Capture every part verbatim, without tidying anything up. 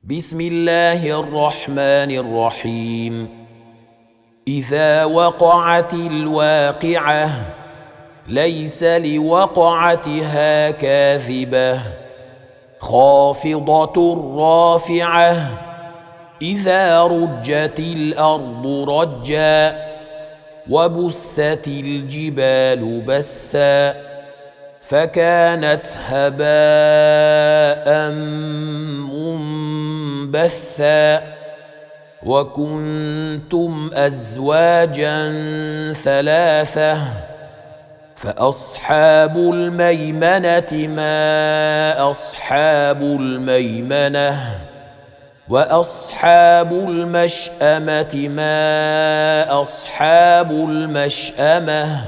بسم الله الرحمن الرحيم. إذا وقعت الواقعة ليس لوقعتها كاذبة خافضة رافعة إذا رجت الأرض رجا وبست الجبال بسا فكانت هباء منبثا وكنتم أزواجا ثلاثة فأصحاب الميمنة ما أصحاب الميمنة وأصحاب المشأمة ما أصحاب المشأمة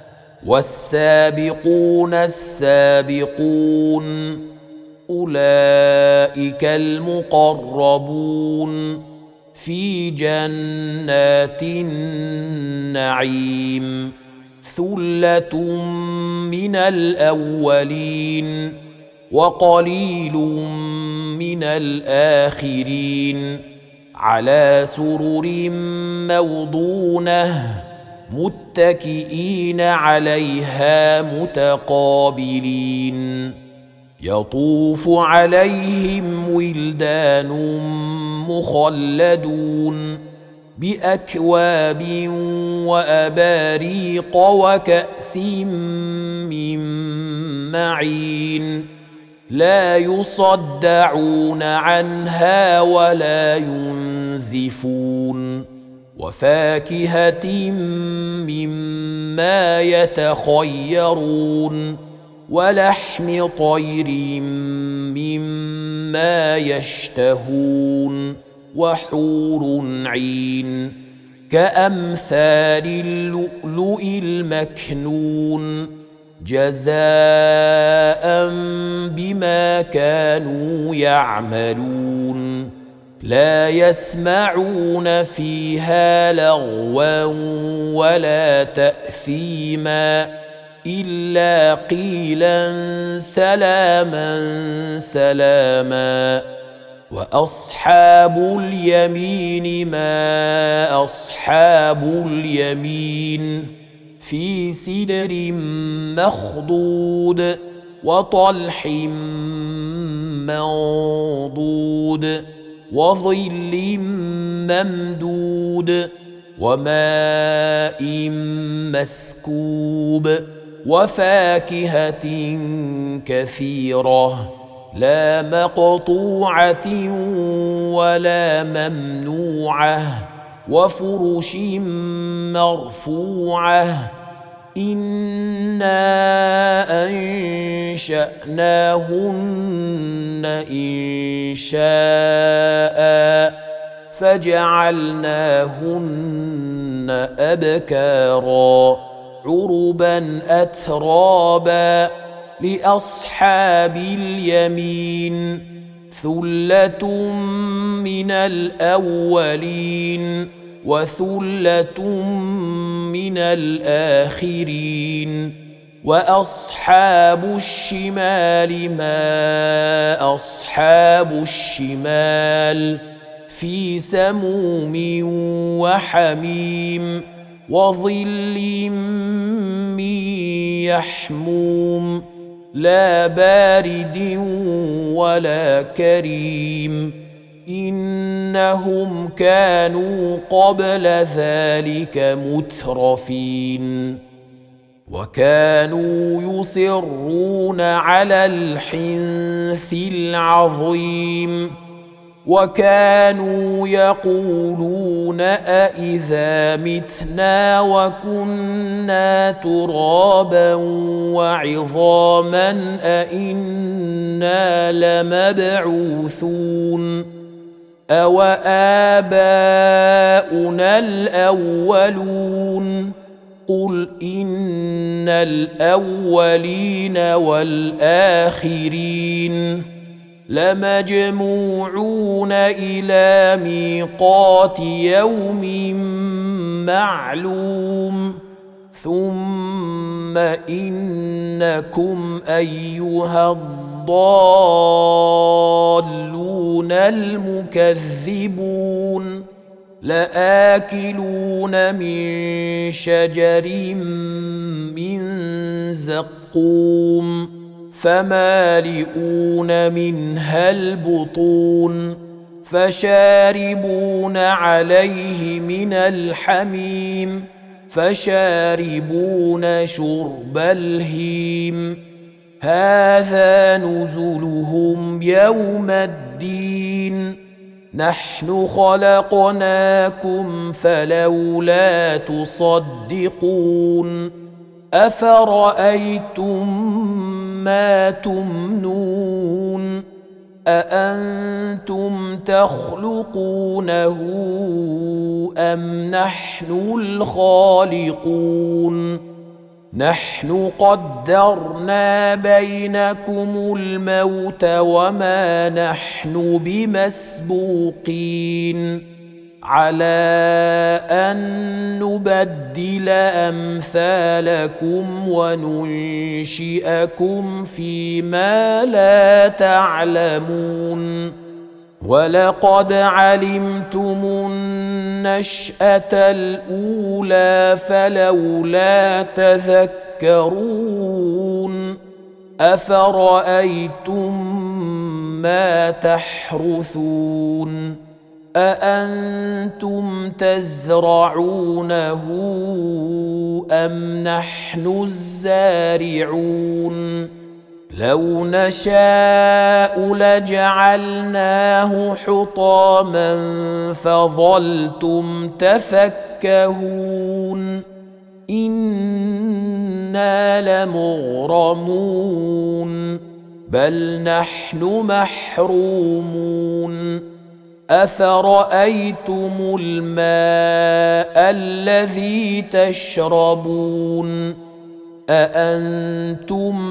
والسابقون السابقون أولئك المقربون في جنات النعيم ثلة من الأولين وقليل من الآخرين على سرر موضونة متكئين عليها متقابلين يطوف عليهم ولدان مخلدون بأكواب وأباريق وكأس من معين لا يصدعون عنها ولا ينزفون وفاكهة مما يتخيرون ولحم طير مما يشتهون وحور عين كأمثال اللؤلؤ المكنون جزاء بما كانوا يعملون لا يسمعون فيها لغوا ولا تأثيما إلا قيلا سلاما سلاما وأصحاب اليمين ما أصحاب اليمين في سدر مخضود وطلح منضود وظل ممدود وماء مسكوب وفاكهة كثيرة لا مقطوعة ولا ممنوعة وفرش مرفوعة إنا أنشأناهن إنشاء فجعلناهن أبكارا عربا أترابا لأصحاب اليمين ثلة من الأولين وثلة من الآخرين وأصحاب الشمال ما أصحاب الشمال في سموم وحميم وظل من يحموم لا بارد ولا كريم إنهم كانوا قبل ذلك مترفين وكانوا يصرون على الحنث العظيم وكانوا يقولون أإذا متنا وكنا ترابا وعظاما أإنا لمبعوثون أو آباؤنا الأولون قل إن الأولين والآخرين لمجموعون إلى ميقات يوم معلوم ثم إنكم أيها الضالون المكذبون لآكلون من شجر من زقوم فمالئون منها البطون فشاربون عليه من الحميم فشاربون شرب الهيم هذا نزلهم يوم الدين نحن خلقناكم فلولا تصدقون أفرأيتم ما تمنون أأنتم تخلقونه أم نحن الخالقون نحن قدرنا بينكم الموت وما نحن بمسبوقين على أن نبدل أمثالكم وننشئكم فيما لا تعلمون ولقد علمتم النشأة الأولى فلولا تذكرون أفرأيتم ما تحرثون أأنتم تزرعونه أم نحن الزارعون لو نشاء لجعلناه حطاما فظلتم تفكهون إنا لمغرمون بل نحن محرومون أفرأيتم الماء الذي تشربون أأنتم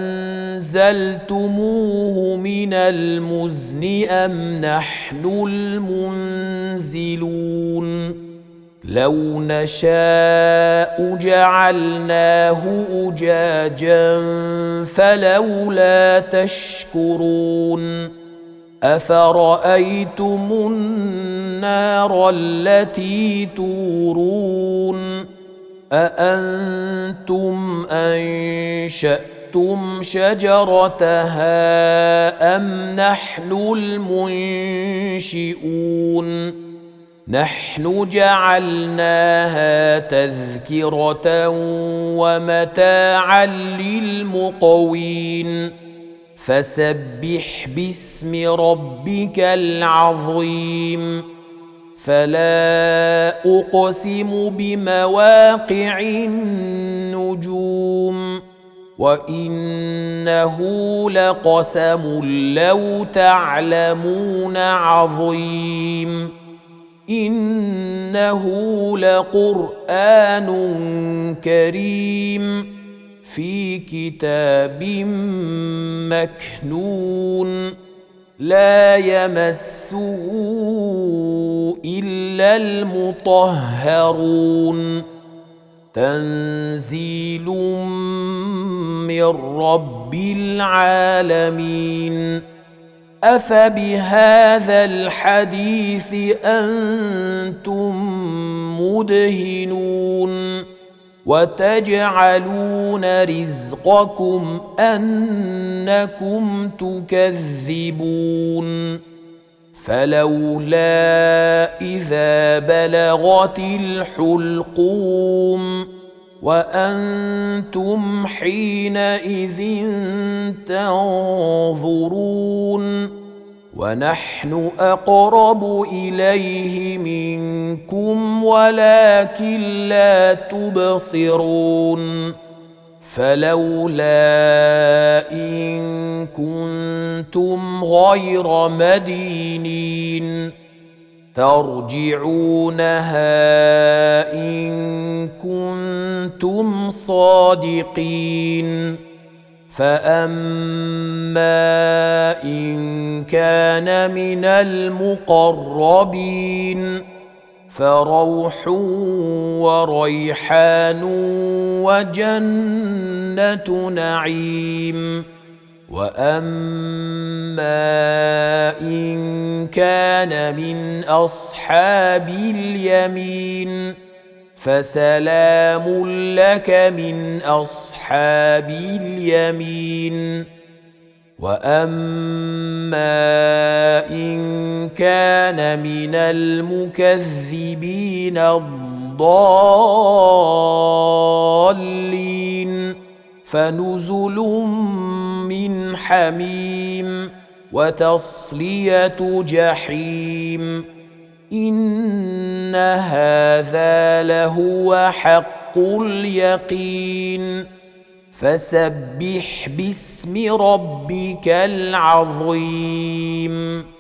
أنزلتموه من المزن أم نحن المنزلون لو نشاء جعلناه أجاجا فلولا تشكرون أفرأيتم النار التي تورون أأنتم أنشأتم شجرتها أم نحن المنشئون نحن جعلناها تذكرة ومتاعا للمقوين فسبح باسم ربك العظيم فلا أقسم بمواقع النجوم وإنه لقسم لو تعلمون عظيم إنه لقرآن كريم في كتاب مكنون لا يمسه إلا المطهرون تنزيل من رب العالمين أفبهذا الحديث أنتم مدهنون وتجعلون رزقكم أنكم تكذبون فلولا إذا بلغت الحلقوم وأنتم حينئذ تنظرون ونحن أقرب إليه منكم ولكن لا تبصرون فلولا إن كنتم غير مدينين ترجعونها إن كنتم صادقين فأما إن كان من المقربين فروح وريحان وجنة نعيم واما ان كان من اصحاب اليمين فسلام لك من اصحاب اليمين. واما ان كان من المكذبين الضالين فنزل من حميم وتصليه جحيم. ان هذا لهو حق اليقين. فسبح باسم ربك العظيم.